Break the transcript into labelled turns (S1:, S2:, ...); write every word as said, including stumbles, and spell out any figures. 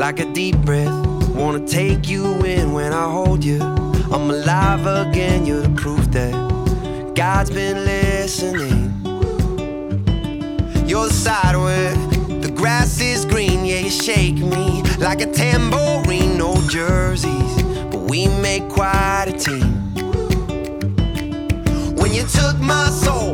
S1: like a deep breath. Wanna take you in when I hold you. I'm alive again, you're the proof that God's been listening. You're the side where the grass is green. Yeah, you shake me like a tambourine. No jerseys, but we make quite a team. When you took my soul